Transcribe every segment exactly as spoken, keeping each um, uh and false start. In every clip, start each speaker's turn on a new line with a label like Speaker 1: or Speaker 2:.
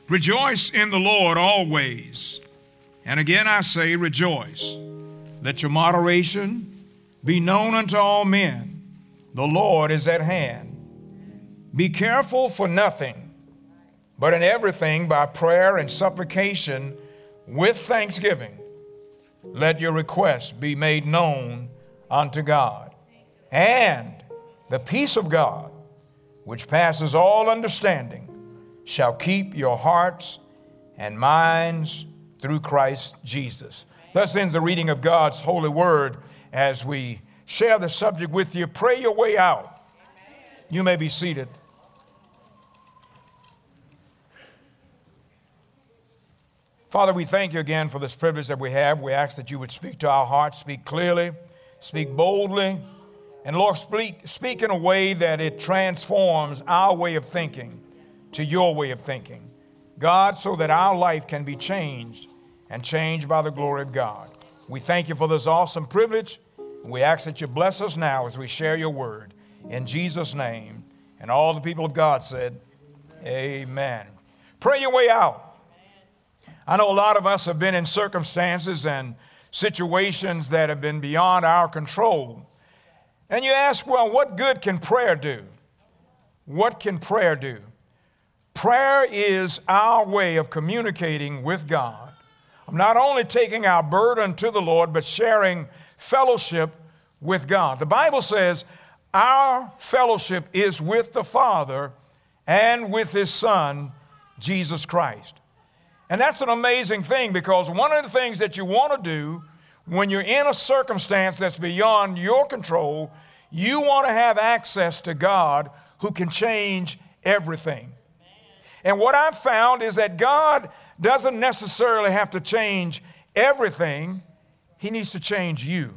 Speaker 1: Rejoice in the Lord always. And again I say, rejoice. Let your moderation be known unto all men. The Lord is at hand. Be careful for nothing, but in everything by prayer and supplication with thanksgiving, let your requests be made known unto God. And the peace of God, which passes all understanding, shall keep your hearts and minds through Christ Jesus. Thus ends the reading of God's holy word. As we share the subject with you, pray your way out. You may be seated. Father, we thank you again for this privilege that we have. We ask that you would speak to our hearts, speak clearly, speak boldly, and Lord, speak, speak in a way that it transforms our way of thinking to your way of thinking. God, so that our life can be changed and changed by the glory of God. We thank you for this awesome privilege. And we ask that you bless us now as we share your word. In Jesus' name. And all the people of God said, amen. Pray your way out. I know a lot of us have been in circumstances and situations that have been beyond our control. And you ask, well, what good can prayer do? What can prayer do? Prayer is our way of communicating with God. I'm not only taking our burden to the Lord, but sharing fellowship with God. The Bible says our fellowship is with the Father and with His Son, Jesus Christ. And that's an amazing thing, because one of the things that you want to do when you're in a circumstance that's beyond your control, you want to have access to God who can change everything. And what I've found is that God doesn't necessarily have to change everything. He needs to change you.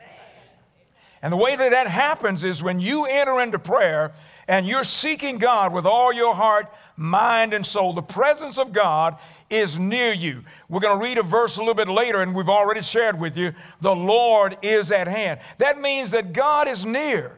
Speaker 1: And the way that that happens is when you enter into prayer and you're seeking God with all your heart, mind, and soul. The presence of God is near you. We're going to read a verse a little bit later, and we've already shared with you, the Lord is at hand. That means that God is near,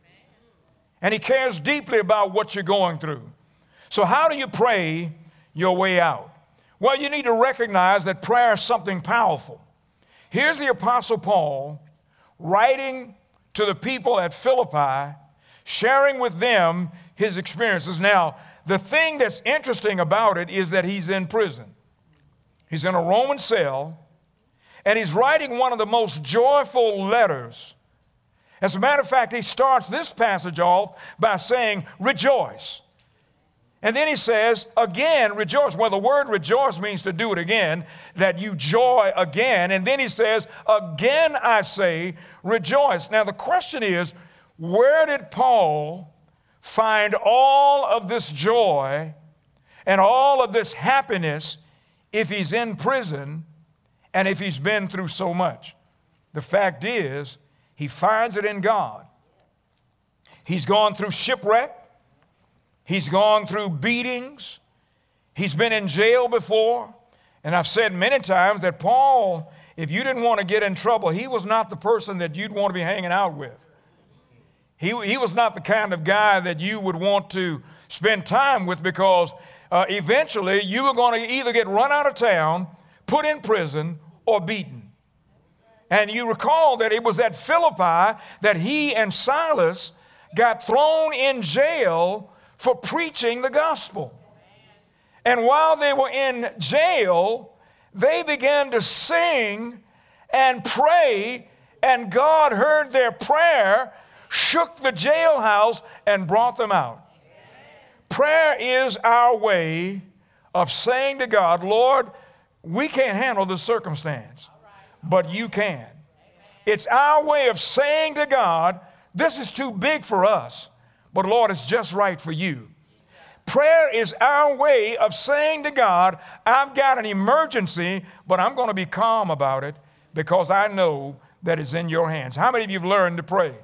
Speaker 1: and He cares deeply about what you're going through. So how do you pray your way out? Well, you need to recognize that prayer is something powerful. Here's the Apostle Paul writing to the people at Philippi, sharing with them his experiences. Now, the thing that's interesting about it is that he's in prison. He's in a Roman cell, and he's writing one of the most joyful letters. As a matter of fact, he starts this passage off by saying, rejoice. And then he says, again, rejoice. Well, the word rejoice means to do it again, that you joy again. And then he says, again I say, rejoice. Now, the question is, where did Paul find all of this joy and all of this happiness if he's in prison and if he's been through so much? The fact is, he finds it in God. He's gone through shipwreck. He's gone through beatings. He's been in jail before. And I've said many times that Paul, if you didn't want to get in trouble, he was not the person that you'd want to be hanging out with. He, he was not the kind of guy that you would want to spend time with, because uh, eventually you were going to either get run out of town, put in prison, or beaten. And you recall that it was at Philippi that he and Silas got thrown in jail for preaching the gospel. And while they were in jail, they began to sing and pray, and God heard their prayer, shook the jailhouse, and brought them out. Prayer is our way of saying to God, Lord, we can't handle this circumstance, but you can. It's our way of saying to God, this is too big for us, but Lord, it's just right for you. Prayer is our way of saying to God, I've got an emergency, but I'm going to be calm about it because I know that it's in your hands. How many of you have learned to pray?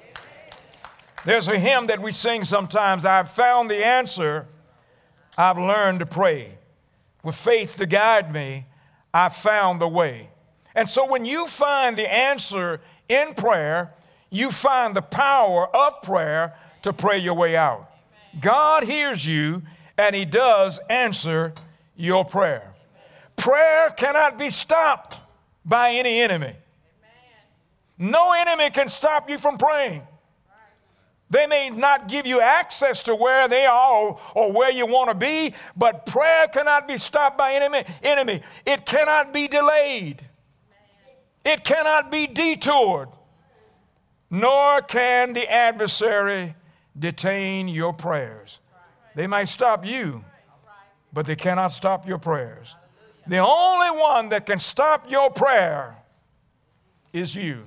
Speaker 1: There's a hymn that we sing sometimes, I've found the answer, I've learned to pray. With faith to guide me, I've found the way. And so when you find the answer in prayer, you find the power of prayer to pray your way out. God hears you, and He does answer your prayer. Prayer cannot be stopped by any enemy. No enemy can stop you from praying. They may not give you access to where they are or, or where you want to be, but prayer cannot be stopped by enemy. enemy. It cannot be delayed. It cannot be detoured. Nor can the adversary detain your prayers. They might stop you, but they cannot stop your prayers. The only one that can stop your prayer is you.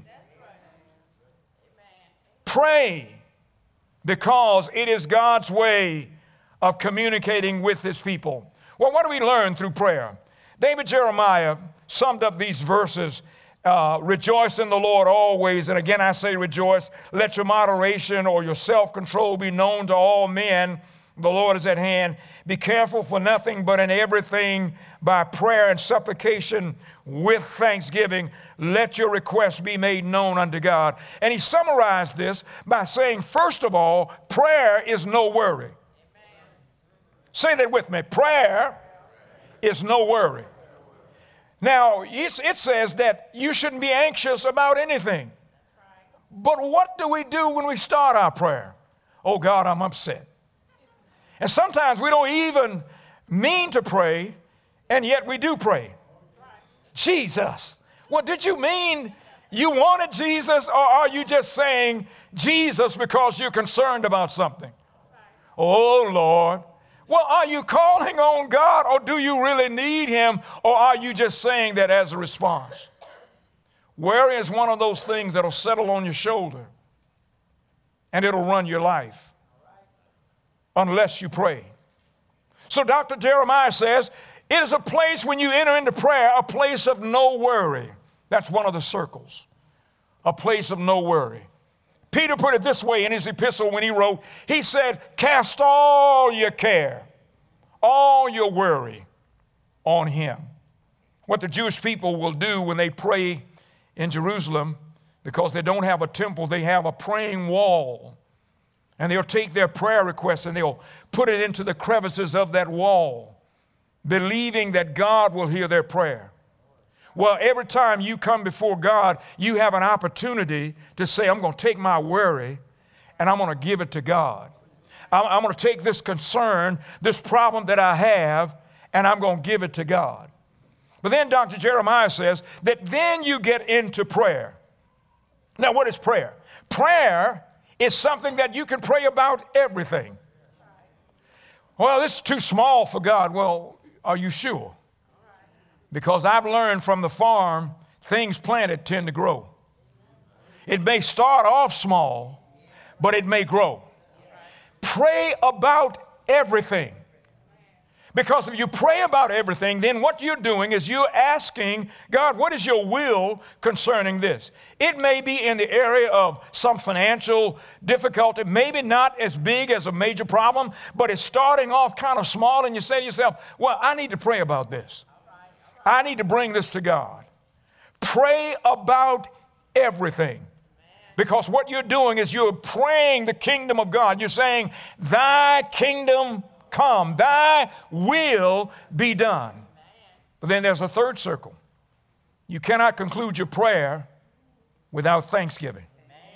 Speaker 1: Pray, because it is God's way of communicating with his people. Well, what do we learn through prayer? David Jeremiah summed up these verses. Uh, rejoice in the Lord always. And again, I say rejoice. Let your moderation or your self-control be known to all men. The Lord is at hand. Be careful for nothing, but in everything by prayer and supplication with thanksgiving, let your requests be made known unto God. And he summarized this by saying, first of all, prayer is no worry. Amen. Say that with me. Prayer is no worry. Now, it says that you shouldn't be anxious about anything. But what do we do when we start our prayer? Oh, God, I'm upset. And sometimes we don't even mean to pray, and yet we do pray. Jesus. Well, did you mean you wanted Jesus, or are you just saying Jesus because you're concerned about something? Oh, Lord. Well, are you calling on God, or do you really need him, or are you just saying that as a response? Where is one of those things that'll settle on your shoulder and it'll run your life unless you pray? So Doctor Jeremiah says, it is a place when you enter into prayer, a place of no worry. That's one of the circles, a place of no worry. Peter put it this way in his epistle when he wrote, he said, cast all your care, all your worry on him. What the Jewish people will do when they pray in Jerusalem, because they don't have a temple, they have a praying wall. And they'll take their prayer requests and they'll put it into the crevices of that wall, believing that God will hear their prayer. Well, every time you come before God, you have an opportunity to say, I'm going to take my worry and I'm going to give it to God. I'm, I'm going to take this concern, this problem that I have, and I'm going to give it to God. But then Doctor Jeremiah says that then you get into prayer. Now, what is prayer? Prayer is something that you can pray about everything. Well, this is too small for God. Well, are you sure? Because I've learned from the farm, things planted tend to grow. It may start off small, but it may grow. Pray about everything. Because if you pray about everything, then what you're doing is you're asking God, what is your will concerning this? It may be in the area of some financial difficulty, maybe not as big as a major problem, but it's starting off kind of small, and you say to yourself, well, I need to pray about this. I need to bring this to God. Pray about everything. Because what you're doing is you're praying the kingdom of God. You're saying, thy kingdom come, thy will be done. But then there's a third circle. You cannot conclude your prayer without thanksgiving.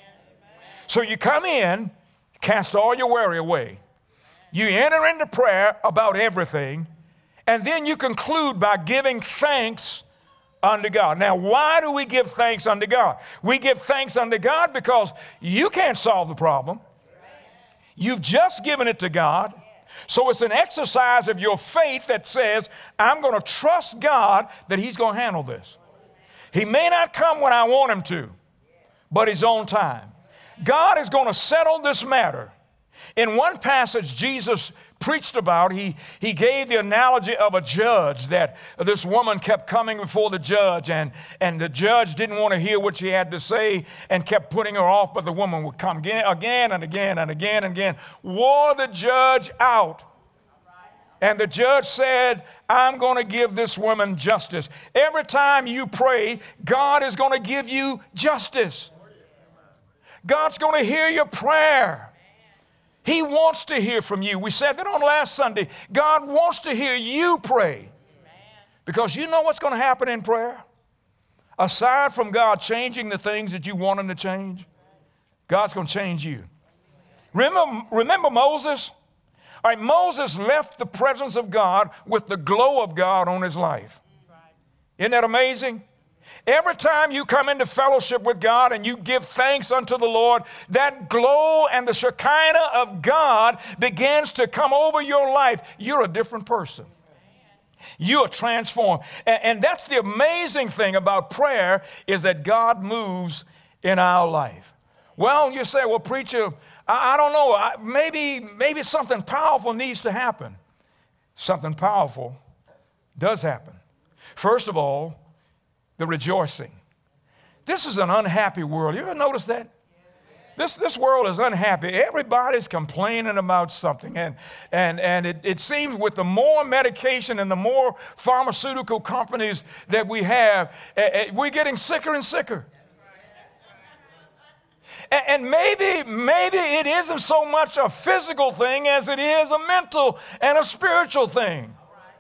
Speaker 1: So you come in, cast all your worry away. You enter into prayer about everything, and then you conclude by giving thanks unto God. Now, why do we give thanks unto God? We give thanks unto God because you can't solve the problem. You've just given it to God. So it's an exercise of your faith that says, I'm going to trust God that he's going to handle this. He may not come when I want him to, but his own time. God is going to settle this matter. In one passage, Jesus preached about, he, he gave the analogy of a judge, that this woman kept coming before the judge, and, and the judge didn't want to hear what she had to say and kept putting her off, but the woman would come again, again and again and again and again, wore the judge out. And the judge said, I'm going to give this woman justice. Every time you pray, God is going to give you justice. God's going to hear your prayer. He wants to hear from you. We said that on last Sunday. God wants to hear you pray. Because you know what's going to happen in prayer? Aside from God changing the things that you want him to change, God's going to change you. Remember, remember Moses? All right, Moses left the presence of God with the glow of God on his life. Isn't that amazing? Every time you come into fellowship with God and you give thanks unto the Lord, that glow and the Shekinah of God begins to come over your life. You're a different person. You are transformed. And, and that's the amazing thing about prayer, is that God moves in our life. Well, you say, well, preacher, I, I don't know. I, maybe, maybe something powerful needs to happen. Something powerful does happen. First of all, the rejoicing. This is an unhappy world. You ever notice that? This, this world is unhappy. Everybody's complaining about something. And, and, and it, it seems with the more medication and the more pharmaceutical companies that we have, uh, uh, we're getting sicker and sicker. And, and maybe, maybe it isn't so much a physical thing as it is a mental and a spiritual thing.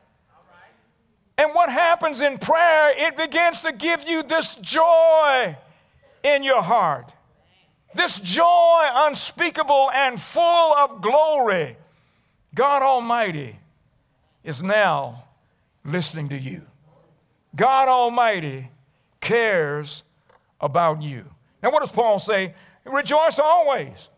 Speaker 1: And what happens in prayer, it begins to give you this joy in your heart. This joy unspeakable and full of glory. God Almighty is now listening to you. God Almighty cares about you. Now what does Paul say? Rejoice always.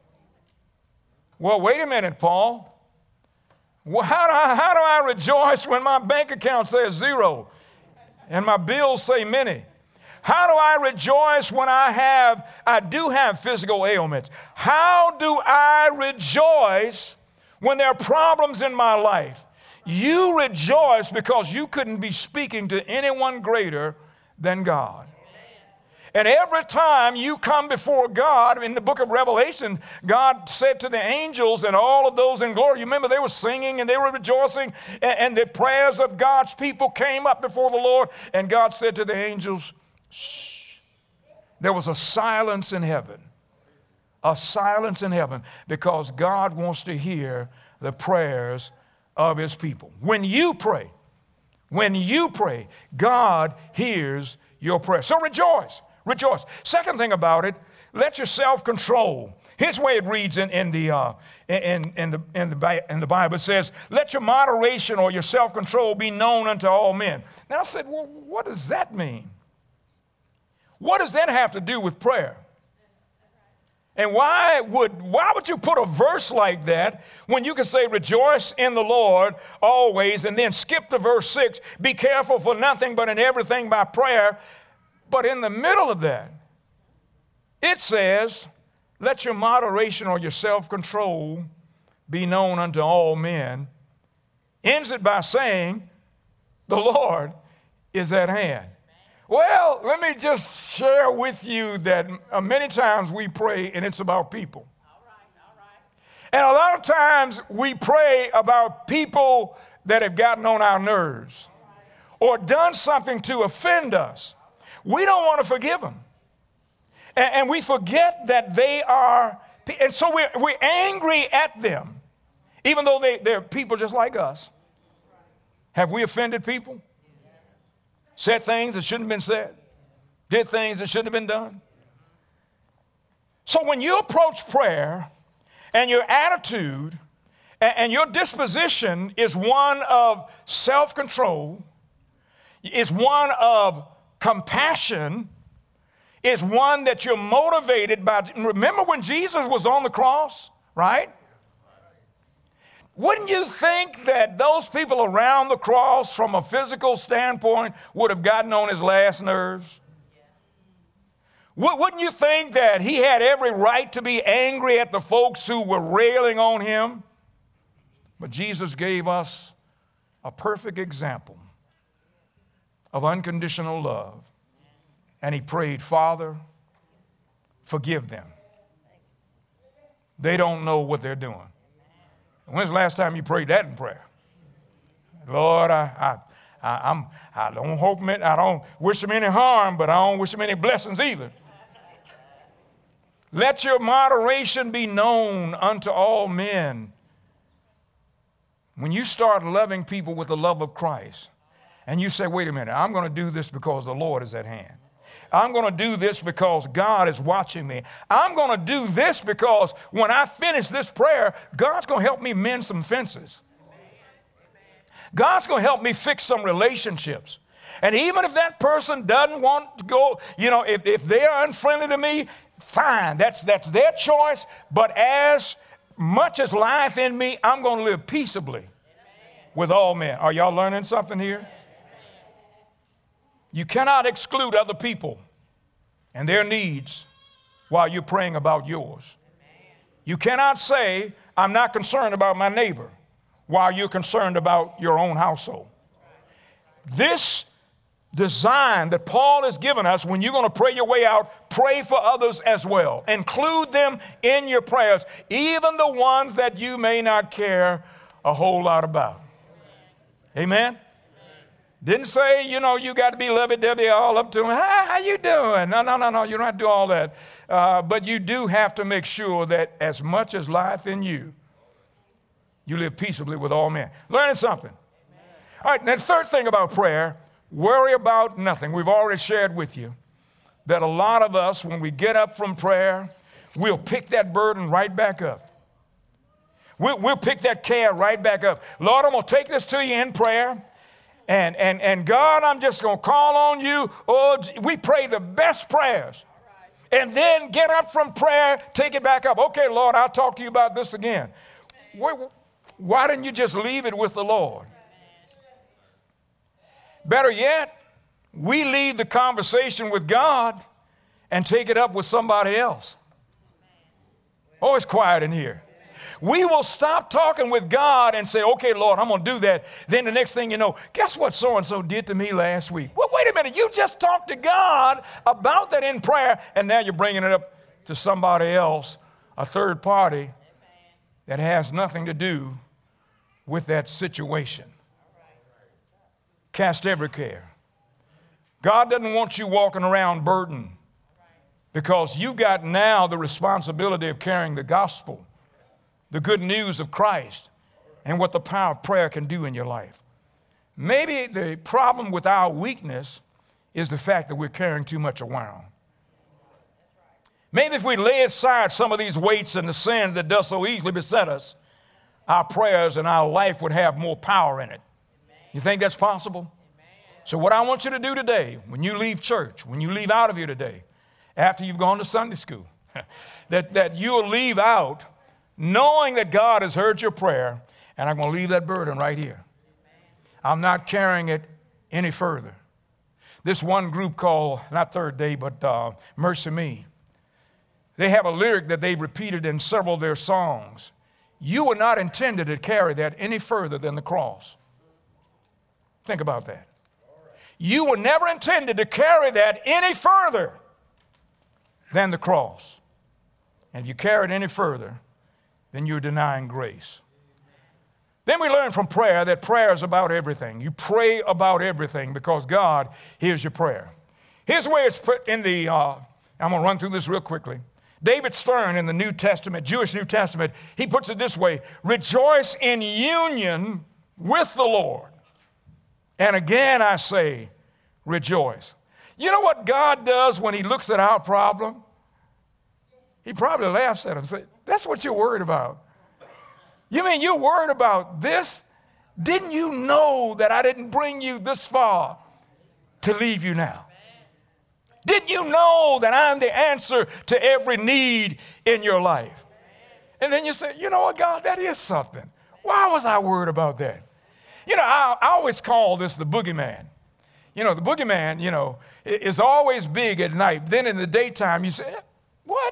Speaker 1: Well, wait a minute, Paul. Well, how do I, how do I rejoice when my bank account says zero and my bills say many? How do I rejoice when I have, I do have physical ailments? How do I rejoice when there are problems in my life? You rejoice because you couldn't be speaking to anyone greater than God. And every time you come before God, in the book of Revelation, God said to the angels and all of those in glory, you remember they were singing and they were rejoicing, and, and the prayers of God's people came up before the Lord, and God said to the angels, shh. There was a silence in heaven, a silence in heaven, because God wants to hear the prayers of his people. When you pray, when you pray, God hears your prayer. So rejoice. Rejoice. Second thing about it, let your self-control. Here's the way it reads in, in, the, uh, in, in, the, in, the, in the Bible. It says, let your moderation or your self-control be known unto all men. Now I said, well, what does that mean? What does that have to do with prayer? And why would, why would you put a verse like that when you can say, rejoice in the Lord always, and then skip to verse six, be careful for nothing but in everything by prayer. But in the middle of that, it says, let your moderation or your self-control be known unto all men. Ends it by saying, the Lord is at hand. Well, let me just share with you that uh, many times we pray and it's about people. All right, all right. And a lot of times we pray about people that have gotten on our nerves or done something to offend us. We don't want to forgive them. And, and we forget that they are, and so we're, we're angry at them, even though they, they're people just like us. Have we offended people? Said things that shouldn't have been said? Did things that shouldn't have been done? So when you approach prayer and your attitude and, and your disposition is one of self-control, is one of compassion, is one that you're motivated by. Remember when Jesus was on the cross, right? Wouldn't you think that those people around the cross from a physical standpoint would have gotten on his last nerves? Wouldn't you think that he had every right to be angry at the folks who were railing on him? But Jesus gave us a perfect example of unconditional love. And he prayed, Father, forgive them. They don't know what they're doing. When's the last time you prayed that in prayer? Lord, I, I, I, I'm, I don't hope, I don't wish them any harm, but I don't wish them any blessings either. Let your moderation be known unto all men. When you start loving people with the love of Christ, and you say, wait a minute, I'm going to do this because the Lord is at hand. I'm going to do this because God is watching me. I'm going to do this because when I finish this prayer, God's going to help me mend some fences. God's going to help me fix some relationships. And even if that person doesn't want to go, you know, if, if they are unfriendly to me, fine, that's, that's their choice. But as much as lieth in me, I'm going to live peaceably with all men. Are y'all learning something here? You cannot exclude other people and their needs while you're praying about yours. You cannot say, I'm not concerned about my neighbor while you're concerned about your own household. This design that Paul has given us, when you're going to pray your way out, pray for others as well. Include them in your prayers, even the ones that you may not care a whole lot about. Amen? Didn't say, you know, you got to be lovey-dovey all up to them. Hi, how you doing? No, no, no, no, you don't have to do all that. Uh, but you do have to make sure that as much as life in you, you live peaceably with all men. Learning something. Amen. All right, now the third thing about prayer, worry about nothing. We've already shared with you that a lot of us, when we get up from prayer, we'll pick that burden right back up. We'll, we'll pick that care right back up. Lord, I'm going to take this to you in prayer. And, and, and God, I'm just going to call on you. Oh, we pray the best prayers. And then get up from prayer, take it back up. Okay, Lord, I'll talk to you about this again. Why, why didn't you just leave it with the Lord? Better yet, we leave the conversation with God and take it up with somebody else. Oh, it's quiet in here. We will stop talking with God and say, okay, Lord, I'm going to do that. Then the next thing you know, guess what so-and-so did to me last week? Well, wait a minute. You just talked to God about that in prayer, and now you're bringing it up to somebody else, a third party that has nothing to do with that situation. Cast every care. God doesn't want you walking around burdened because you got now the responsibility of carrying the gospel, the good news of Christ, and what the power of prayer can do in your life. Maybe the problem with our weakness is the fact that we're carrying too much around. Maybe if we lay aside some of these weights and the sin that does so easily beset us, our prayers and our life would have more power in it. You think that's possible? So what I want you to do today, when you leave church, when you leave out of here today, after you've gone to Sunday school, that, that you'll leave out knowing that God has heard your prayer, and I'm going to leave that burden right here. I'm not carrying it any further. This one group called, not Third Day, but uh, Mercy Me, they have a lyric that they've repeated in several of their songs. You were not intended to carry that any further than the cross. Think about that. You were never intended to carry that any further than the cross. And if you carry it any further, then you're denying grace. Then we learn from prayer that prayer is about everything. You pray about everything because God hears your prayer. Here's the way it's put in the, uh, I'm going to run through this real quickly. David Stern in the New Testament, Jewish New Testament, he puts it this way: rejoice in union with the Lord. And again I say, rejoice. You know what God does when he looks at our problem? He probably laughs at him and says, that's what you're worried about. You mean you're worried about this? Didn't you know that I didn't bring you this far to leave you now? Didn't you know that I'm the answer to every need in your life? And then you say, you know what, God, that is something. Why was I worried about that? You know, I, I always call this the boogeyman. You know, the boogeyman, you know, is always big at night. Then in the daytime, you say, what?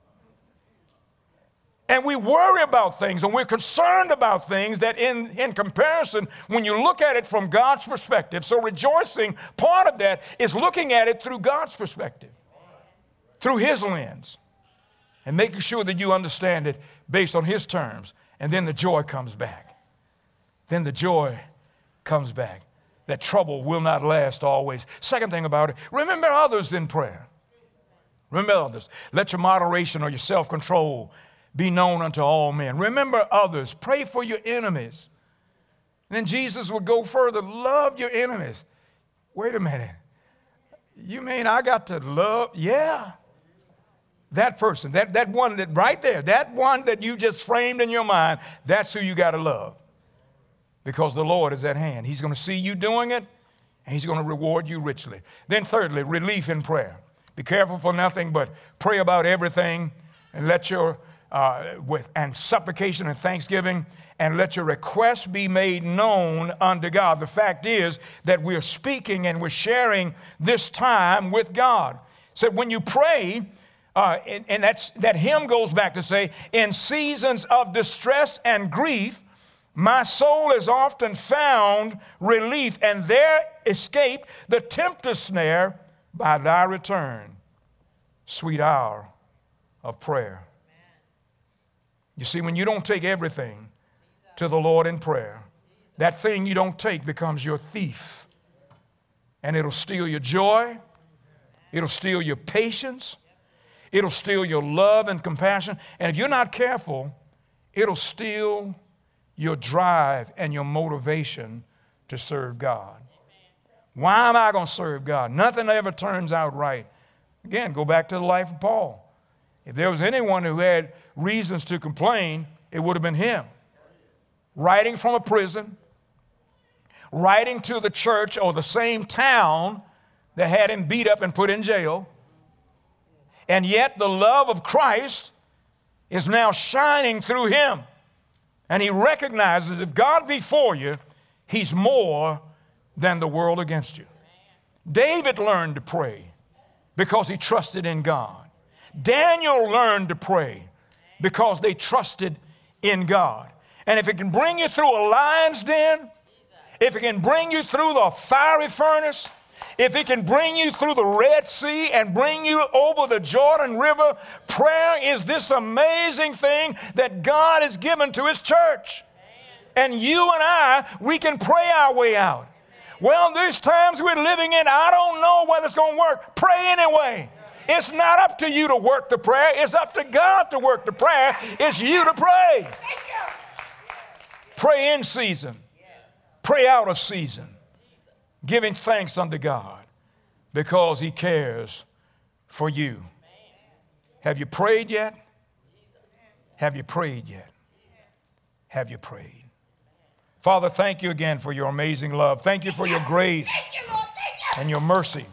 Speaker 1: And we worry about things and we're concerned about things that in, in comparison, when you look at it from God's perspective, so rejoicing, part of that is looking at it through God's perspective, through his lens, and making sure that you understand it based on his terms. And then the joy comes back. Then the joy comes back. That trouble will not last always. Second thing about it, remember others in prayer. Remember others. Let your moderation or your self-control be known unto all men. Remember others. Pray for your enemies. And then Jesus would go further. Love your enemies. Wait a minute. You mean I got to love? Yeah. That person, that, that one that right there, that one that you just framed in your mind, that's who you got to love. Because the Lord is at hand. He's going to see you doing it, and he's going to reward you richly. Then thirdly, relief in prayer. Be careful for nothing, but pray about everything, and let your, uh, with, and supplication and thanksgiving, and let your requests be made known unto God. The fact is that we're speaking and we're sharing this time with God. So when you pray, Uh, and and that's, that hymn goes back to say, in seasons of distress and grief, my soul is often found relief, and there escape the tempter's snare by thy return, sweet hour of prayer. You see, when you don't take everything to the Lord in prayer, that thing you don't take becomes your thief, and it'll steal your joy, it'll steal your patience, it'll steal your love and compassion. And if you're not careful, it'll steal your drive and your motivation to serve God. Why am I going to serve God? Nothing ever turns out right. Again, go back to the life of Paul. If there was anyone who had reasons to complain, it would have been him. Writing from a prison, writing to the church or the same town that had him beat up and put in jail. And yet the love of Christ is now shining through him. And he recognizes if God be for you, he's more than the world against you. David learned to pray because he trusted in God. Daniel learned to pray because they trusted in God. And if it can bring you through a lion's den, if it can bring you through the fiery furnace, if it can bring you through the Red Sea and bring you over the Jordan River, prayer is this amazing thing that God has given to his church. And you and I, we can pray our way out. Well, there's times we're living in, I don't know whether it's going to work. Pray anyway. It's not up to you to work the prayer. It's up to God to work the prayer. It's you to pray. Pray in season. Pray out of season. Giving thanks unto God because he cares for you. Have you prayed yet? Have you prayed yet? Have you prayed? Father, thank you again for your amazing love. Thank you for your grace and your mercy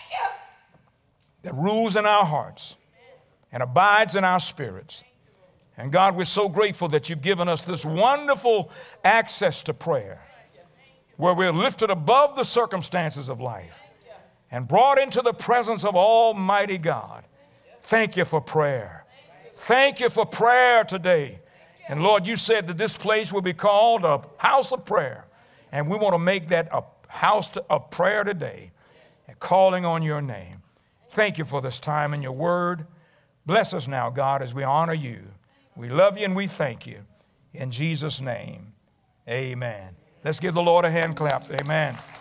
Speaker 1: that rules in our hearts and abides in our spirits. And God, we're so grateful that you've given us this wonderful access to prayer, where we're lifted above the circumstances of life and brought into the presence of Almighty God. Thank you for prayer. Thank you for prayer today. And Lord, you said that this place will be called a house of prayer. And we want to make that a house of prayer today, and calling on your name. Thank you for this time in your word. Bless us now, God, as we honor you. We love you and we thank you. In Jesus' name, amen. Let's give the Lord a hand clap. Amen.